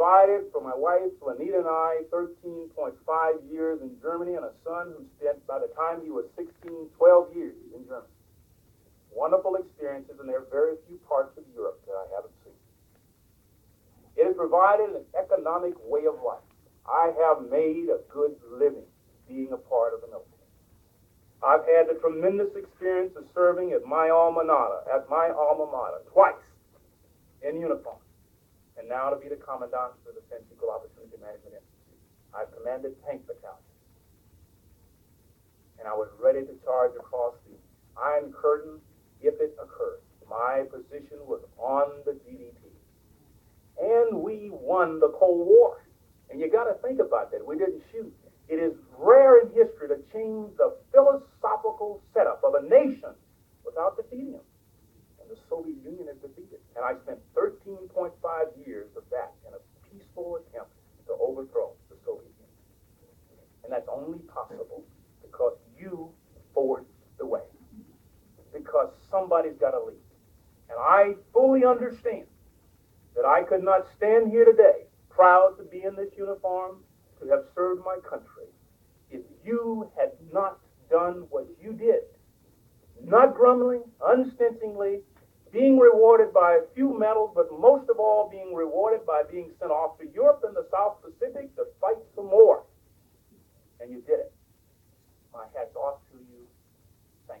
provided for my wife, Juanita, and I 13.5 years in Germany, and a son who spent, by the time he was 16, 12 years in Germany. Wonderful experiences, and there are very few parts of Europe that I haven't seen. It has provided an economic way of life. I have made a good living being a part of the military. I've had the tremendous experience of serving at my alma mater, twice in uniform, and now to be the commandant of the Defense Equal Opportunity Management Institute. I've commanded tank battalions, and I was ready to charge across the Iron Curtain if it occurred. My position was on the GDP. And we won the Cold War. And you got to think about that. We didn't shoot. It is rare in history to change the philosophical setup of a nation without defeating them. And the Soviet Union is defeated. And I spent 13.5 years of that in a peaceful attempt to overthrow the Soviet Union. And that's only possible because you forged the way. Because somebody's got to lead. And I fully understand that I could not stand here today, proud to be in this uniform, to have served my country, if you had not done what you did. Not grumbling, unstintingly, being rewarded by a few medals, but most of all being rewarded by being sent off to Europe and the South Pacific to fight some more. And you did it. My hat's off to you. Thank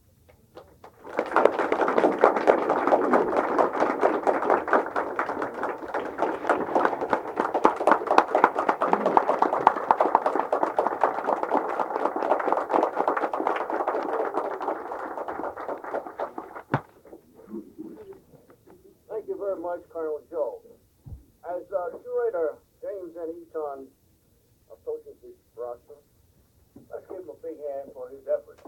you. Thank you very much, Colonel Joe. As curator James N. Eaton approaches his rostrum, let's give him a big hand for his efforts.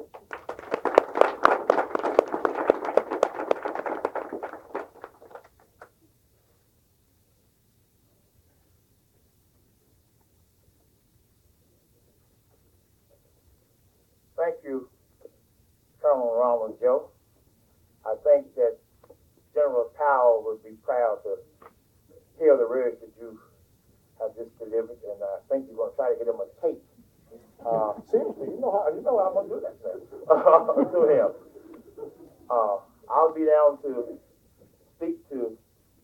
Thank you, Colonel Ronald Joe. I think that General Powell would be proud to hear the words that you have just delivered, and I think you're going to try to get him a tape. Seriously, you know how I'm going to do that, sir. To him. I'll be down to speak to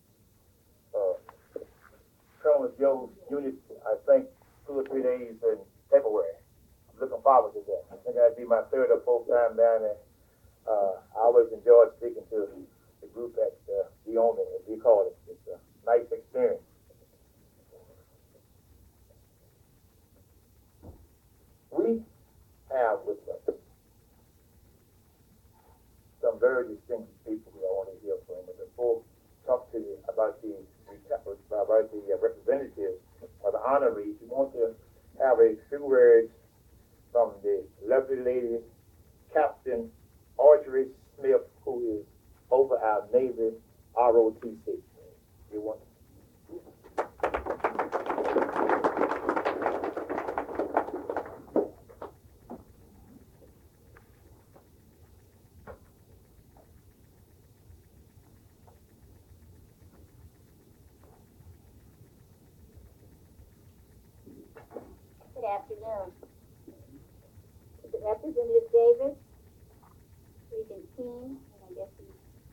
Colonel Joe's unit, I think, 2 or 3 days in February. I'm looking forward to that. I think that'd be my 3rd or 4th time down there. I always enjoyed speaking to the group at the owner, as we call it. It's a nice experience. We have with us some very distinguished people who I want to hear from. But before I talk to you about the representatives or the honorees, we want to have a few words from the lovely lady, Captain Audrey Smith, who is over our Navy ROTC. You want Good afternoon. Representative Davis, Regent Keene, and I guess he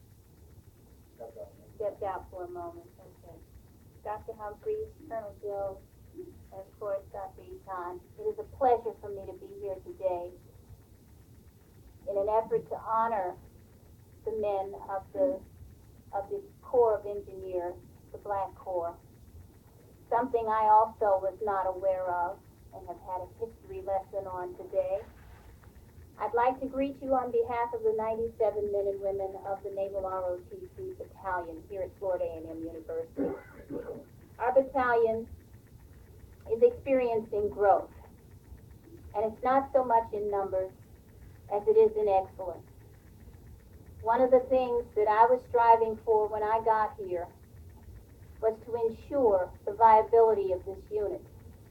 stepped out for a moment. Okay. Dr. Humphreys, Colonel Joe, and of course Dr. Eaton. It is a pleasure for me to be here today in an effort to honor the men of the Corps of Engineers, the Black Corps. Something I also was not aware of and have had a history lesson on today. I'd like to greet you on behalf of the 97 men and women of the Naval ROTC Battalion here at Florida A&M University. Our battalion is experiencing growth, and it's not so much in numbers as it is in excellence. One of the things that I was striving for when I got here was to ensure the viability of this unit.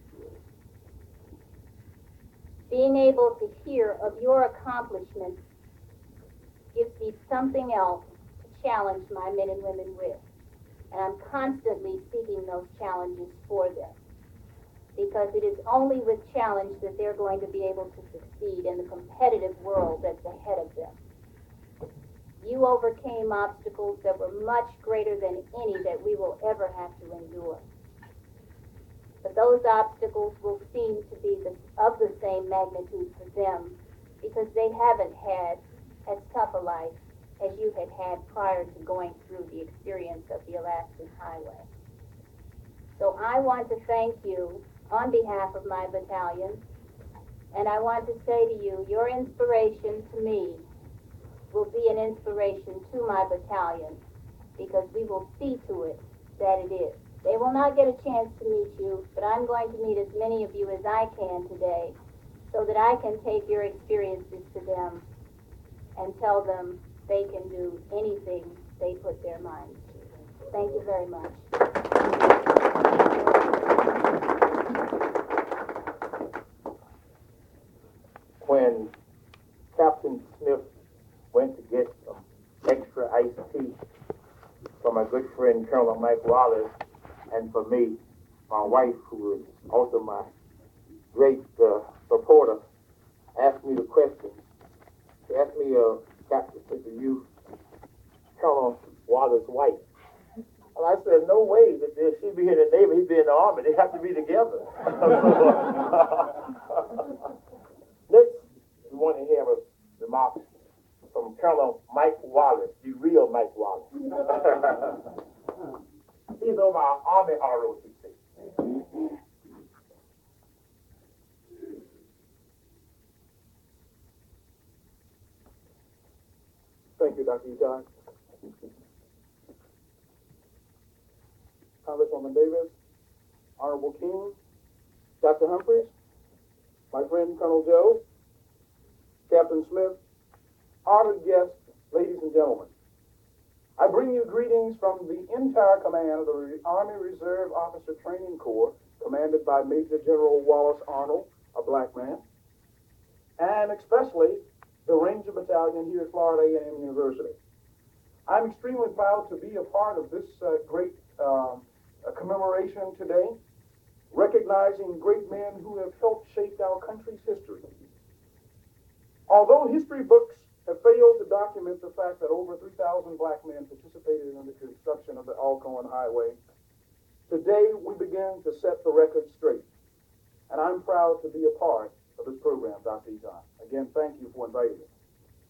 Being able to hear of your accomplishments gives me something else to challenge my men and women with. And I'm constantly seeking those challenges for them. Because it is only with challenge that they're going to be able to succeed in the competitive world that's ahead of them. You overcame obstacles that were much greater than any that we will ever have to endure. But those obstacles will seem to be of the same magnitude for them because they haven't had as tough a life as you had had prior to going through the experience of the Alaskan Highway. So I want to thank you on behalf of my battalion, and I want to say to you, your inspiration to me will be an inspiration to my battalion because we will see to it that it is. They will not get a chance to meet you, but I'm going to meet as many of you as I can today so that I can take your experiences to them and tell them they can do anything they put their minds to. Thank you very much. When Captain Smith went to get some extra iced tea for my good friend Colonel Mike Wallace, and for me, my wife, who is also my great supporter, asked me the question. She asked me, Captain Smith, are you Colonel Wallace's wife? And I said, no way that she'd be in the Navy, he'd be in the Army. They have to be together. Next, we want to hear a remark from Colonel Mike Wallace, the real Mike Wallace. He's on our Army ROTC. Thank you, Dr. Eton. Congresswoman Davis, Honorable King, Dr. Humphreys, my friend Colonel Joe, Captain Smith, honored guests, ladies and gentlemen. I bring you greetings from the entire command of the Army Reserve Officer Training Corps, commanded by Major General Wallace Arnold, a black man, and especially the Ranger Battalion here at Florida A&M University. I'm extremely proud to be a part of this great commemoration today, recognizing great men who have helped shape our country's history. Although history books have failed to document the fact that over 3,000 black men participated in the construction of the Alcorn Highway, today we begin to set the record straight. And I'm proud to be a part of this program, Dr. Eton. Again, thank you for inviting me.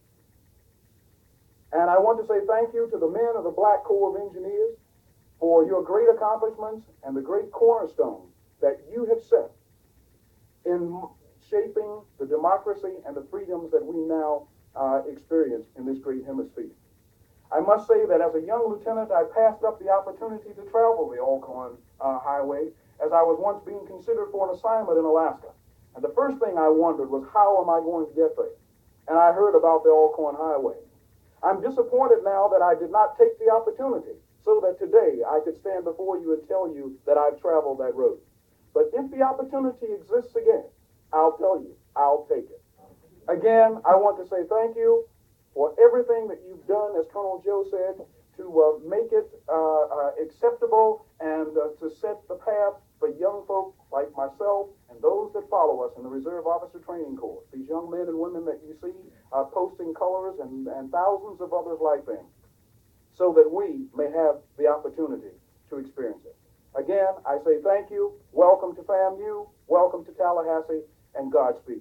And I want to say thank you to the men of the Black Corps of Engineers for your great accomplishments and the great cornerstone that you have set in shaping the democracy and the freedoms that we now experience in this great hemisphere. I must say that as a young lieutenant, I passed up the opportunity to travel the Alcorn Highway as I was once being considered for an assignment in Alaska. And the first thing I wondered was, how am I going to get there? And I heard about the Alcorn Highway. I'm disappointed now that I did not take the opportunity so that today I could stand before you and tell you that I've traveled that road. But if the opportunity exists again, I'll tell you, I'll take it. Again, I want to say thank you for everything that you've done, as Colonel Joe said, to make it acceptable and to set the path for young folk like myself and those that follow us in the Reserve Officer Training Corps. These young men and women that you see posting colors and thousands of others like them, so that we may have the opportunity to experience it. Again, I say thank you, welcome to FAMU, welcome to Tallahassee, and Godspeed.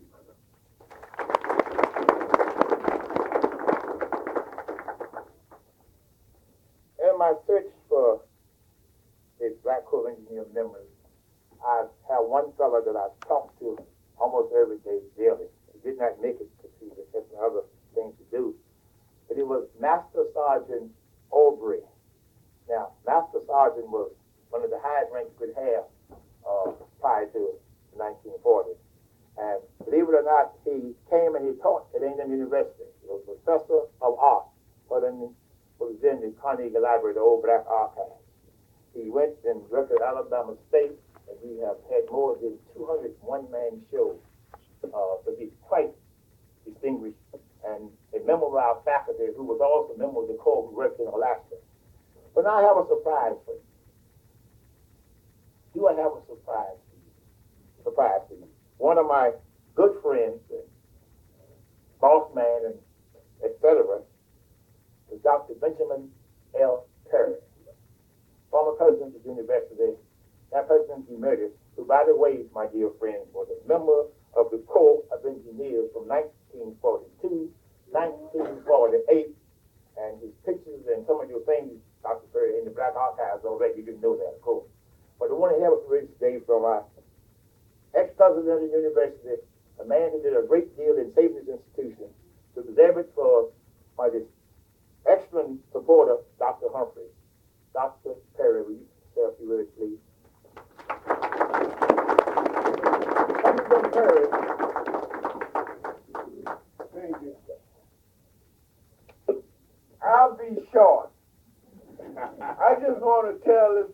In my search for the Black Corps of Engineer members, I have one fellow that I talk to almost every day, daily. He did not make it because he had some other things to do. But it was Master Sergeant Aubrey. Now, Master Sergeant was one of the highest ranks you could have prior to the 1940s. And believe it or not, he came and he taught at A&M University. He was professor of art, but was in the Carnegie Library, the old Black Archives. He went and worked at Alabama State, and we have had more than 200 one-man shows. So he's quite distinguished, and a member of our faculty who was also a member of the Corps who worked in Alaska. But now I have a surprise for you. do I have a surprise for you? Surprise for you. One of my good friends, boss man, and etc., is Dr. Benjamin L. Perry, former president of the university, now president emeritus, who, by the way, my dear friend, was a member of the Corps of Engineers from 1942, 1948, and his pictures and some of your things, Dr. Perry, in the Black Archives already. You didn't know that, of course. But I want to have a parade today from our ex-president of the university, a man who did a great deal in saving his institution, to deserve it for my excellent supporter, Dr. Humphrey. Dr. Perry, will you say a few words, please? Dr. Perry. Thank you. I'll be short. I just want to tell this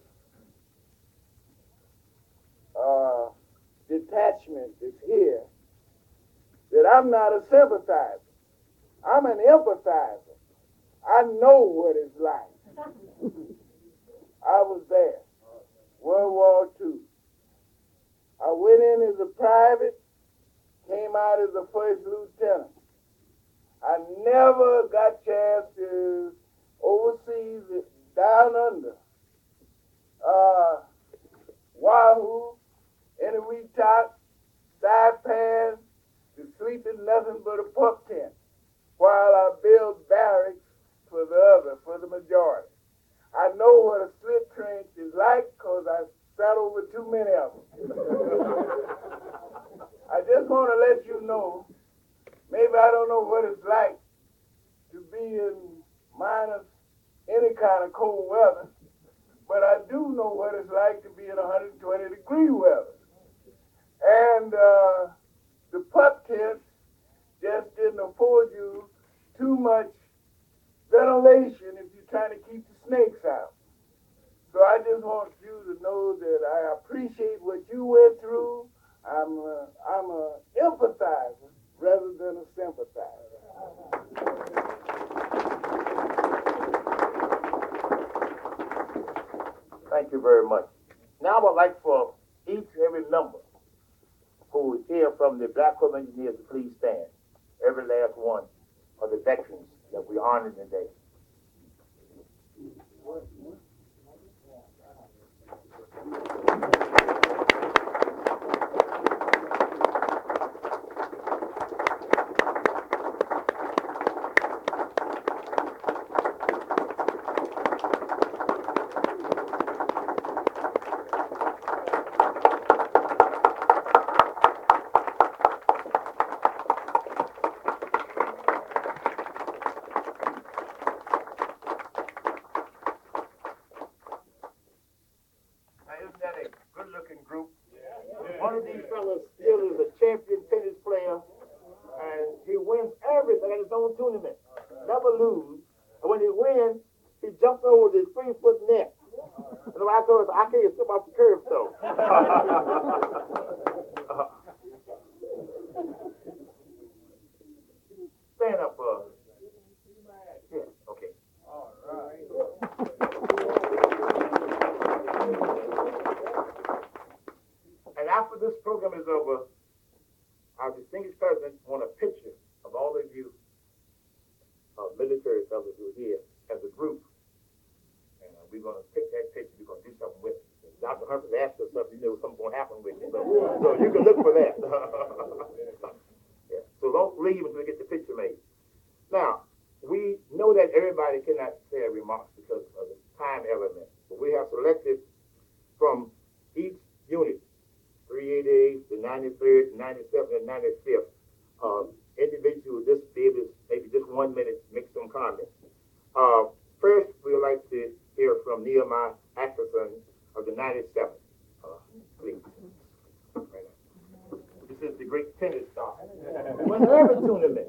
detachment that's here that I'm not a sympathizer. I'm an empathizer. I know what it's like. I was there. World War II. I went in as a private, came out as a first lieutenant. I never got a chance to overseas, down under. Wahoo, Enewetak, Saipan, to sleep in nothing but a pup tent while I build barracks for the majority. I know what a slip trench is like because I sat over too many of them. I just want to let you know, maybe I don't know what it's like to be in minus any kind of cold weather, but I do know what it's like to be in 120-degree weather. And the pup tent just didn't afford you too much ventilation if you're trying to keep the snakes out. So I just want you to know that I appreciate what you went through. I'm a empathizer rather than a sympathizer. Thank you very much. Now I would like for each and every member who is here from the Black Corps of Engineers to please stand. Every last one of the veterans that we honored today. Isn't that a good-looking group? One of these fellas still is a champion tennis player, and he wins everything at his own tournament. Never lose. And when he wins, he jumps over his 3-foot net. And I told him, I can't slip off the curb, though. Stand up, yeah, okay. All right. And after this program is over, our distinguished president want a picture of all of you military fellows who are here as a group. And we're going to pick that picture. We're going to do something with it. Dr. Humphrey asked us something, you know, something's going to happen with you. So you can look for that. Yeah. So don't leave until we get the picture made. Now, we know that everybody cannot say a remark because of the time element. But we have selected from each unit, 388, the 93rd, the 97th, and 95th, individual just be able to, maybe just 1 minute, make some comments. First, we would like to hear from Nehemiah Atkinson of the 97th. Please. Right now. This is the great tennis star. Win every tournament.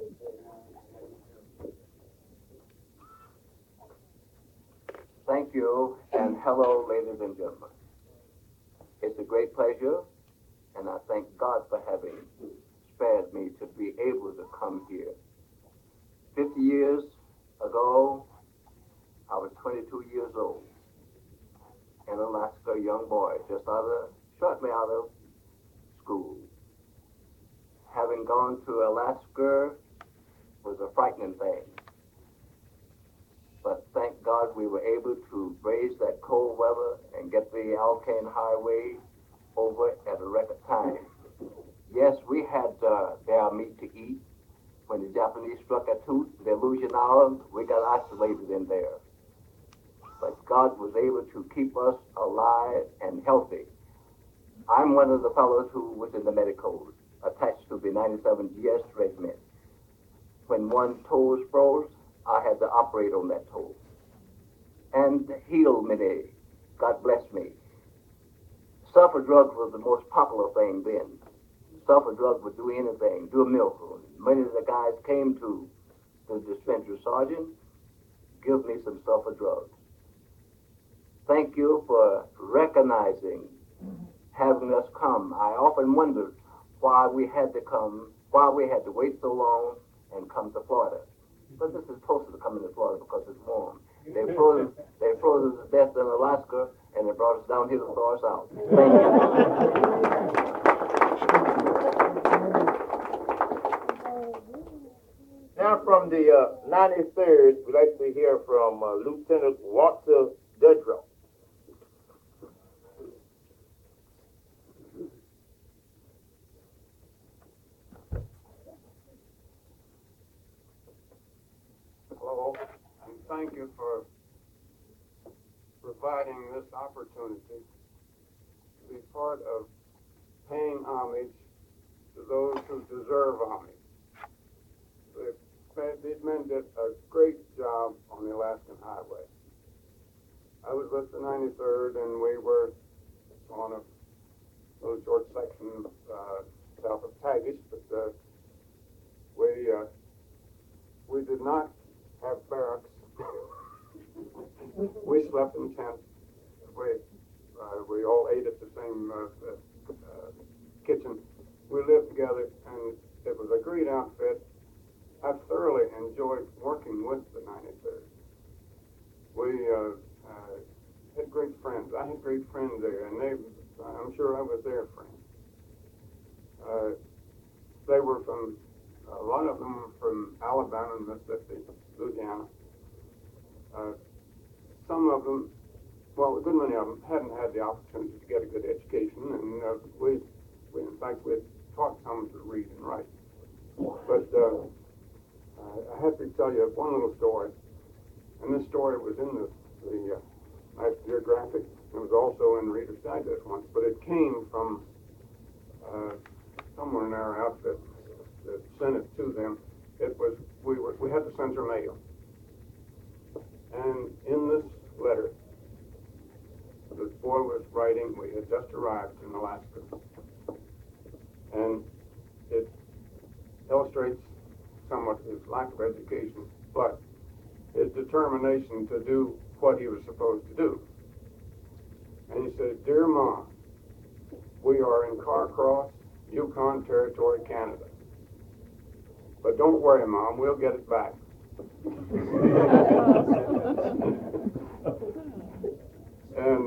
Thank you, and hello, ladies and gentlemen. It's a great pleasure, and I thank God for having spared me to be able to come here. 50 years ago, I was 22 years old, in Alaska, a young boy, shortly out of school. Having gone to Alaska was a frightening thing. But thank God we were able to brave that cold weather and get the Alkane Highway over at a record time. Yes, we had bear meat to eat. When the Japanese struck at Delusion Island, we got isolated in there. But God was able to keep us alive and healthy. I'm one of the fellows who was in the medicals, attached to the 97 GS Regiment. When one toe froze, I had to operate on that toe and heal many. God bless me. Sulfur drugs was the most popular thing then. Sulfur drugs would do anything, do a miracle. Many of the guys came to the dispensary, Sergeant, give me some sulfur drugs. Thank you for recognizing, having us come. I often wondered why we had to come, why we had to wait so long and come to Florida. But this is closer to coming to Florida because it's warm. They froze us to death in Alaska, and they brought us down here to thaw us out. Thank you. Now from the 93rd, we'd like to hear from Lieutenant Walter Dudrow. Hello, and thank you for providing this opportunity to be part of paying homage to those who deserve homage. These men did a great job on the Alaskan Highway. I was with the 93rd, and we were on a little short section south of Tagish, but we did not have barracks. We slept in tents. We all ate at the same kitchen. We lived together, and it was a great outfit. I thoroughly enjoyed working with the 93rd. We had great friends. I had great friends there, and I'm sure I was their friend. They were from, a lot of them were from Alabama, Mississippi, Louisiana. Some of them, well, a good many of them hadn't had the opportunity to get a good education, and we in fact, we taught some to read and write. But I have to tell you one little story, and this story was in the National Geographic. It was also in Reader's Digest once, but it came from somewhere in our outfit that sent it to them. It was we had to censor mail, and in this letter, this boy was writing. We had just arrived in Alaska, and it illustrates somewhat his lack of education, but his determination to do what he was supposed to do. And he said, "Dear Mom, we are in Carcross, Yukon Territory, Canada. But don't worry, Mom, we'll get it back." And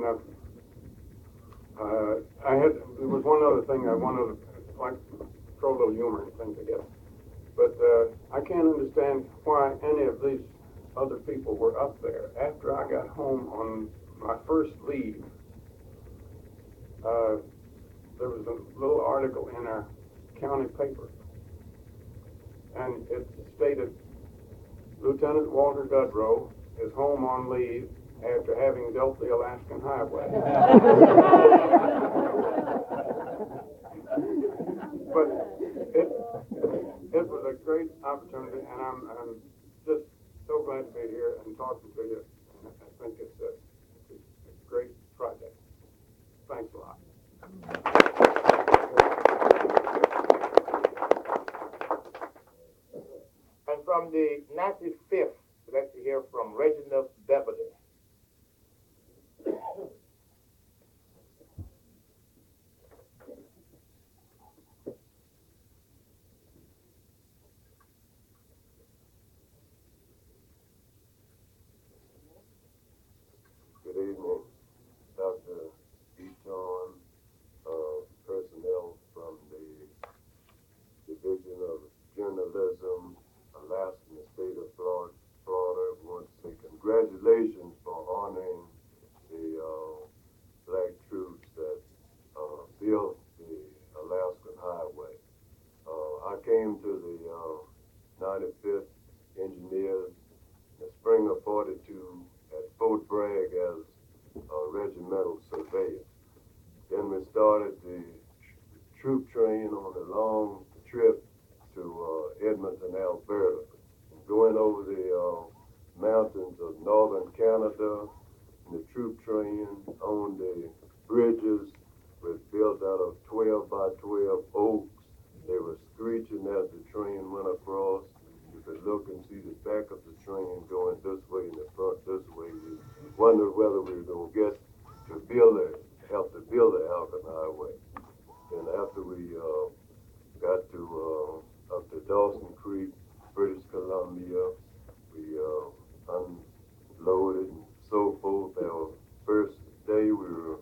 there was one other thing I wanted to, like, throw a little humor and thing together. But I can't understand why any of these other people were up there. After I got home on my first leave, there was a little article in our county paper, and it stated, "Lieutenant Walter Dudrow is home on leave after having dealt the Alaskan Highway." But it was a great opportunity, and I'm just so glad to be here and talking to you. And I think it's a great project. Thanks a lot. And from the 95th, we'd like to hear from Reginald Beverly. Good evening, Dr. to at Fort Bragg as a regimental surveyor. Then we started the troop train on a long trip to Edmonton, Alberta, going over the mountains of northern Canada. And the troop train on the bridges was built out of 12 by 12 oaks. They were screeching as the train went across. You could look and see the back of the train going this way and the front this way. We wondered whether we were going to get to help to build the Alcan Highway. And after we got to up to Dawson Creek, British Columbia, we unloaded and so forth. Our first day we were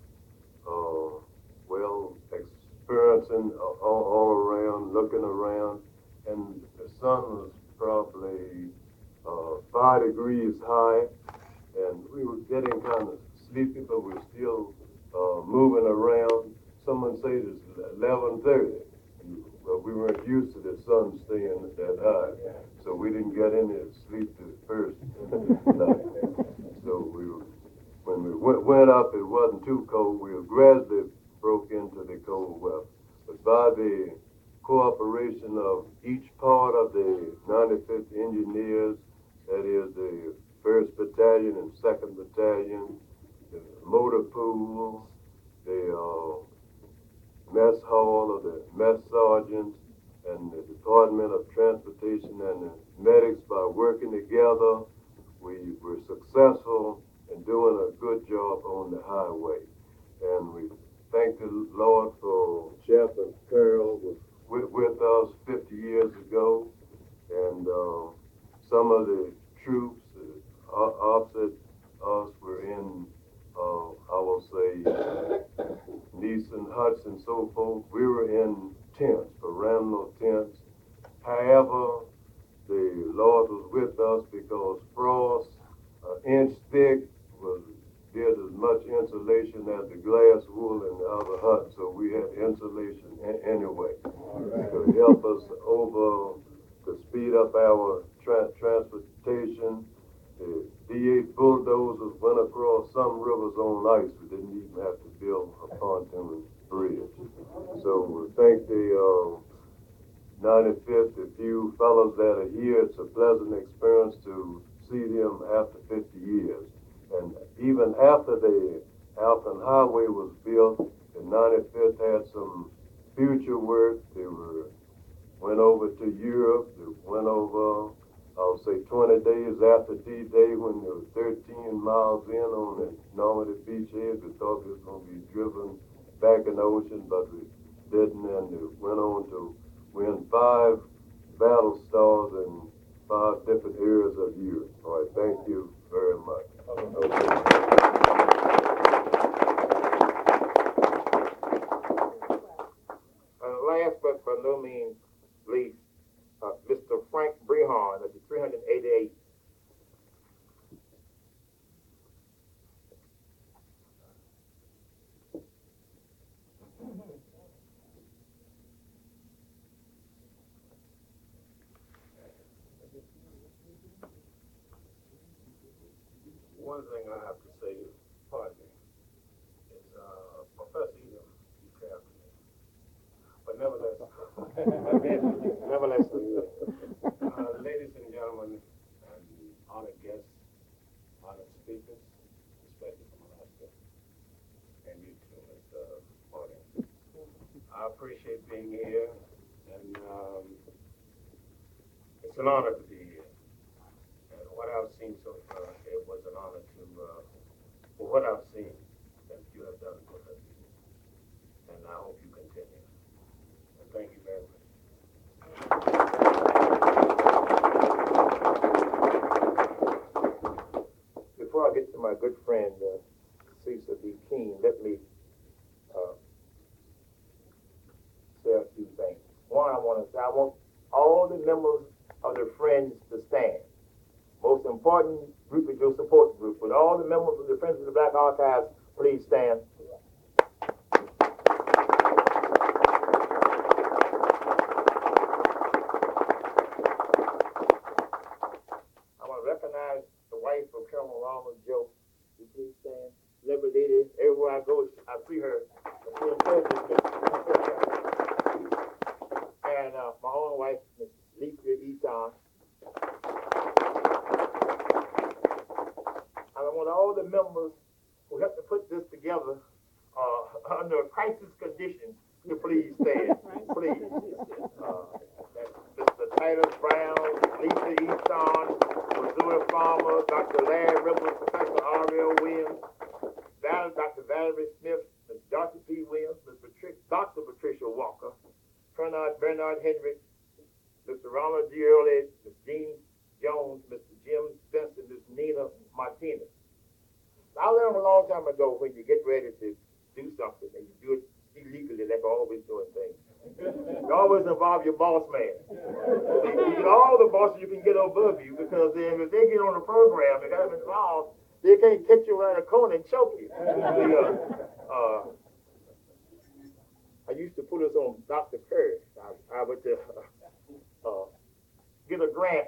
experiencing all around, looking around, and the sun was probably 5 degrees high, and we were getting kind of sleepy, but we're still moving around. Someone said it's 11:30. Well, we weren't used to the sun staying that high, so we didn't get any sleep the first night. So when we went up, it wasn't too cold. We gradually broke into the cold weather. But by the cooperation of each part of the 95th Engineers, that is the 1st Battalion and 2nd Battalion, the motor pool, the mess hall of the mess sergeants, and the Department of Transportation and the medics, by working together, we were successful in doing a good job on the highway. And we thank the Lord for Chaplain Carroll was with us 50 years ago, and some of the troops opposite us were in, I will say, Neeson huts and so forth. We were in tents, veranda tents. However, the Lord was with us because frost, an inch thick, did as much insulation as the glass wool in the other hut, so we had insulation anyway. To help us to speed up our transportation. The D8 bulldozers went across some rivers on ice. We didn't even have to build a pontoon bridge. So we thank the 95th, the few fellows that are here. It's a pleasant experience to see them after 50 years. And even after the Alcan Highway was built, the 95th had some future work. They went over to Europe. They went over, I'll say 20 days after D-Day, when they were 13 miles in on the Normandy beachhead. We thought we was going to be driven back in the ocean, but we didn't, and they went on to win 5 battle stars in 5 different areas of Europe. All right, thank you very much. Last but by no means least, Mr. Frank Brehon of the 388. One thing I have to say, pardon me, is Professor Edom, you careful. But nevertheless, ladies and gentlemen, and honored guests, honored speakers, especially from Alaska, and you too, Mr. Audience. I appreciate being here, and it's an honor to be here. And what I've seen so far, it was an honor to, for what I've seen that you have done for us. And I hope you continue. And thank you very much. Before I get to my good friend, Cecil B. King, let me say a few things. One, I want all the members of the Friends to stand. Most important group is your support group. Would all the members of the Friends of the Black Archives please stand? I want to recognize the wife of Colonel see her. And my own wife, Miss Lisa Eaton. I want all the members who have to put this together under crisis conditions to please stand. Please. Mr. Titus Brown, Lisa Easton, Missouri Farmer, Dr. Larry Rivers, Professor R.L. Williams, Dr. Valerie Smith, Ms. Dr. P. Williams, Dr. Patricia Walker, Bernard Hendricks, Mr. Ronald G. Early, Ms. Jean Jones, Mr. Jim Spencer, Ms. Nina Martinez. I learned a long time ago when you get ready to do something and you do it illegally, like always doing things. You always involve your boss man. You get all the bosses you can get above you, because then if they get on the program and got them involved, they can't catch you around the corner and choke you. I used to put us on Dr. Curry. I would get a grant.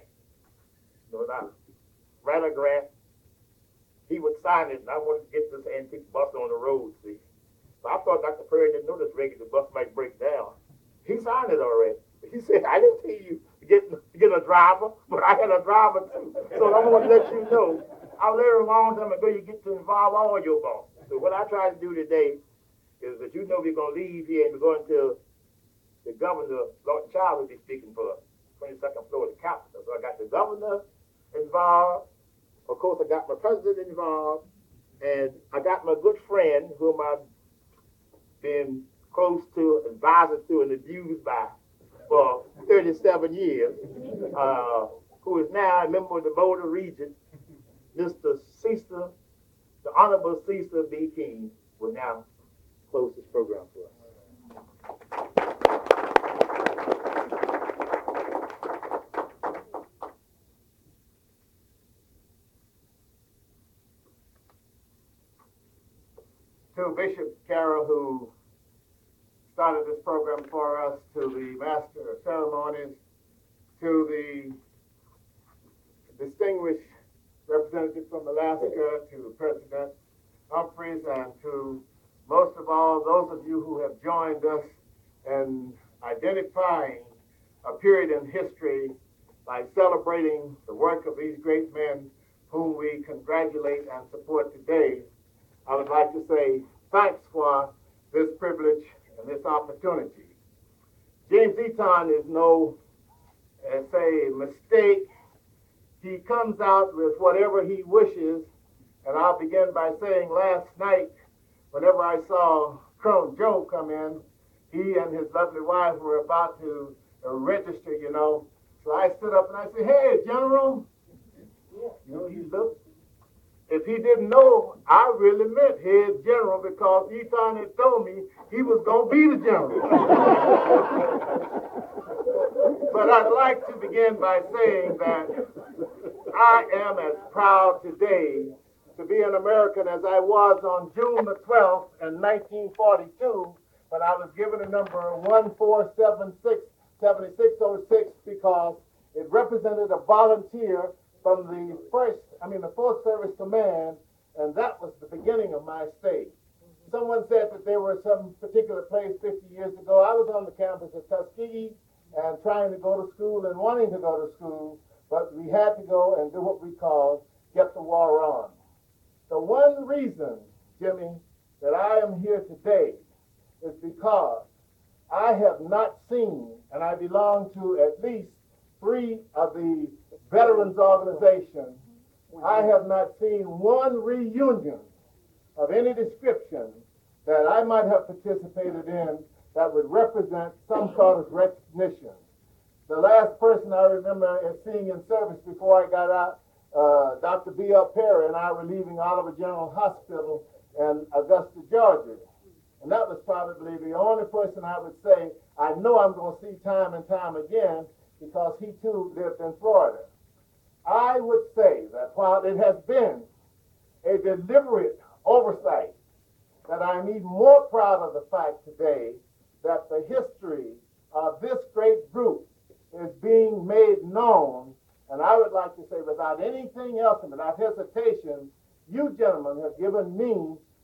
Write a grant. He would sign it, and I wanted to get this antique bus on the road, see. So I thought Dr. Perry didn't know this regular bus might break down. He signed it already. He said, I didn't tell you to get a driver, but I had a driver too. So I'm going to let you know. I learned a long time ago you get to involve all your bosses. So what I try to do today is that we're going to leave here and we're going to the governor, Lord Child, will be speaking for 22nd floor of the Capitol. So I got the governor involved. Of course, I got my president involved, and I got my good friend, whom I've been close to, advisor to, and abused by for 37 years, who is now a member of the Board of Regents, Mr. Cecil, the Honorable Cecil B. King, will now close this program for us. To Bishop Carroll, who started this program for us, to the Master of Ceremonies, to the distinguished representative from Alaska, to President Humphreys, and to most of all those of you who have joined us in identifying a period in history by celebrating the work of these great men whom we congratulate and support today. I would like to say thanks for this privilege and this opportunity. James Eaton is no, mistake. He comes out with whatever he wishes, and I'll begin by saying last night, whenever I saw Colonel Joe come in, he and his lovely wife were about to register, So I stood up and I said, hey, General. He looked. If he didn't know, I really meant head general, because Eaton had told me he was going to be the general. But I'd like to begin by saying that I am as proud today to be an American as I was on June the 12th in 1942, when I was given a number 1476-7606, because it represented a volunteer from the Fourth Service Command, and that was the beginning of my stay. Someone said that there was some particular place 50 years ago. I was on the campus of Tuskegee and trying to go to school and wanting to go to school, but we had to go and do what we call get the war on. The one reason, Jimmy, that I am here today is because I have not seen, and I belong to at least 3 of the veterans organizations, I have not seen one reunion of any description that I might have participated in that would represent some sort of recognition. The last person I remember seeing in service before I got out, Dr. B.L. Perry and I were leaving Oliver General Hospital in Augusta, Georgia. And that was probably the only person I would say I know I'm going to see time and time again, because he too lived in Florida. I would say that while it has been a deliberate oversight, that I'm even more proud of the fact today that the history of this great group is being made known. And I would like to say, without anything else and without hesitation, you gentlemen have given me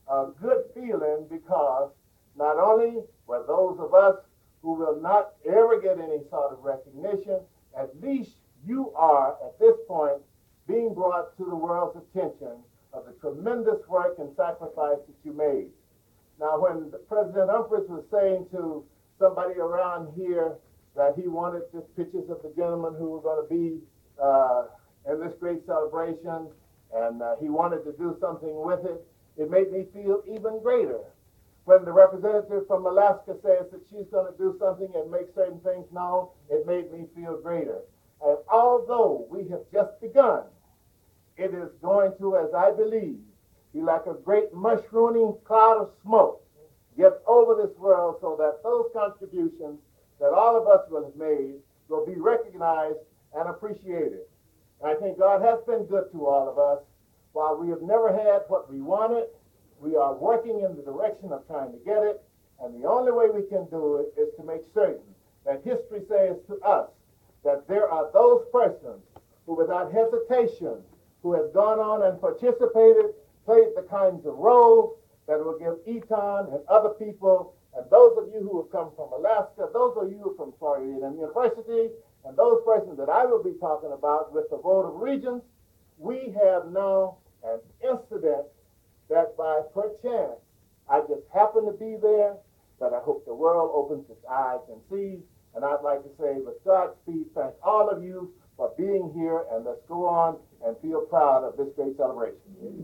a good feeling because not only were those of us who will not ever get any sort of recognition, at least you are, at this point, being brought to the world's attention of the tremendous work and sacrifice that you made. Now, when President Humphreys was saying to somebody around here that he wanted the pictures of the gentlemen who were going to be in this great celebration, and he wanted to do something with it, it made me feel even greater. When the representative from Alaska says that she's going to do something and make certain things known, it made me feel greater. And although we have just begun, it is going to, as I believe, be like a great mushrooming cloud of smoke get over this world so that those contributions that all of us will have made will be recognized and appreciated. And I think God has been good to all of us. While we have never had what we wanted, we are working in the direction of trying to get it. And the only way we can do it is to make certain that history says to us that there are those persons who, without hesitation, who have gone on and participated, played the kinds of roles that will give Eton and other people, and those of you who have come from Alaska, those of you from Florida University, and those persons that I will be talking about with the Board of Regents, we have now an incident that by perchance I just happen to be there, that I hope the world opens its eyes and sees. And I'd like to say, with Godspeed, thank all of you for being here, and let's go on and feel proud of this great celebration.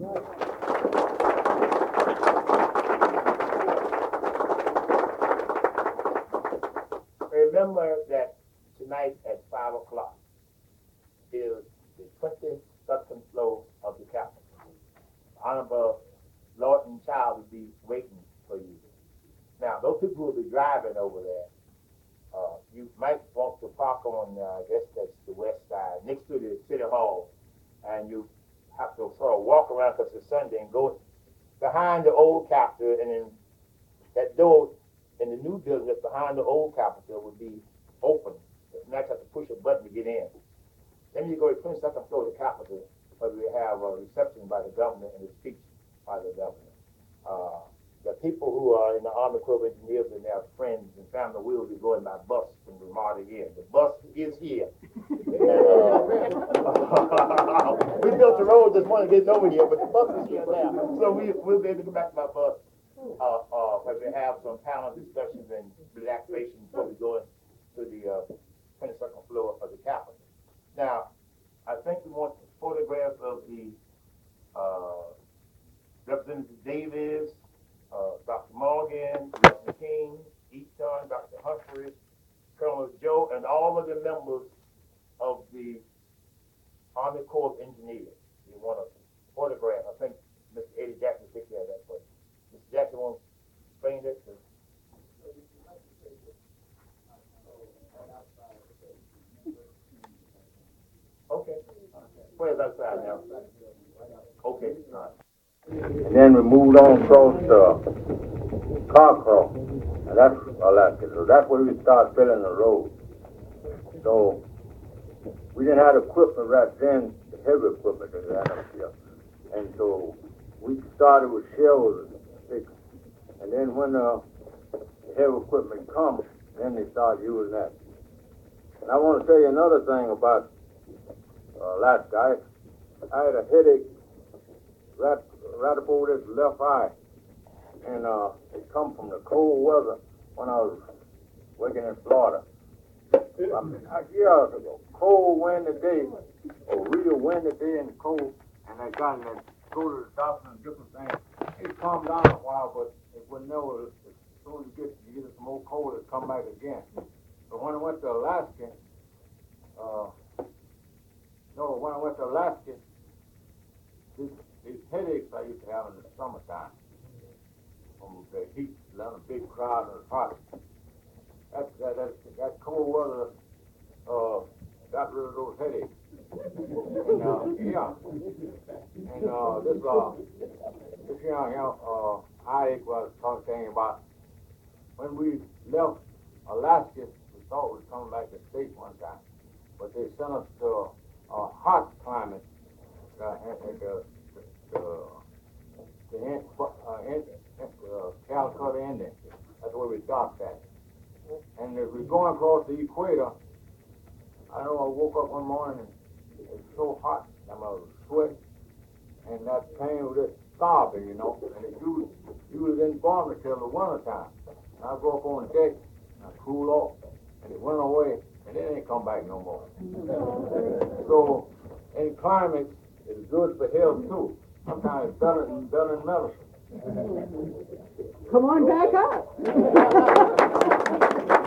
Remember that tonight at 5 o'clock is the 22nd floor of the Capitol. Honorable Lawton Child will be waiting for you. Now, those people who will be driving over there, you might want to park on, I guess that's the west side, next to the City Hall, and you have to sort of walk around because it's Sunday and go behind the old Capitol, and then that door in the new building that's behind the old Capitol would be open. You might have to push a button to get in. Then you go to the 22nd floor of the Capitol, where we have a reception by the governor and a speech by the governor. The people who are in the Army Corps of Engineers and their friends and family will be going by bus from Ramada in. The bus is here. We built the road just wanted to get over here, but the bus is here now. So we'll be able to go back by bus when we have some panel discussions and relaxation before we go to the 22nd floor of the Capitol. Now, I think we want photographs of the Representative Davis, Dr. Morgan, Mr. King, Eton, Dr. Humphreys, Colonel Joe, and all of the members of the Army Corps of Engineers. You want a photograph. I think Mr. Eddie Jackson will take care of that for you. Mr. Jackson wants to explain this to Okay. Where's outside now? Okay. All right. And then we moved on across Carcross, and that's Alaska. So that's where we started filling the road. So we didn't have equipment right then, the heavy equipment that we had up here. And so we started with shells and sticks. And then when the heavy equipment comes, then they start using that. And I want to tell you another thing about Alaska. I had a headache right up over this left eye, and it come from the cold weather when I was working in Florida. Yeah, cold windy day, a real windy day and cold, and I got in that go to the doctor and different things. It calmed down a while, but it would never. As soon as you get some more cold, it come back again. But when I went to Alaska, these headaches I used to have in the summertime from the heat, a big crowd and hot. That cold weather got rid of those headaches. And yeah, and this young headache was talking about when we left Alaska. We thought we were coming back to the States one time, but they sent us to a hot climate. Calcutta Indian. That's where we docked at. And as we're going across the equator, I know I woke up one morning and it was so hot, I was sweating, and that pain was just starving, you know. And it usually didn't bother me till the winter time. And I go up on deck and I cool off, and it went away, and it ain't come back no more. So, in climate, it's good for health too. Sometimes it's better than medicine. Come on back up.